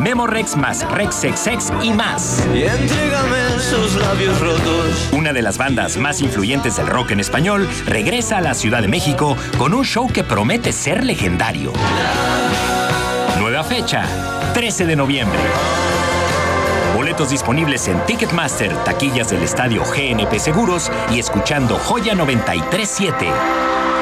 Memorex más Rex XX y más. Y entrégame sus labios rotos. Una de las bandas más influyentes del rock en español regresa a la Ciudad de México con un show que promete ser legendario. Nueva fecha, 13 de noviembre. Boletos disponibles en Ticketmaster, taquillas del estadio GNP Seguros y escuchando Joya 93.7.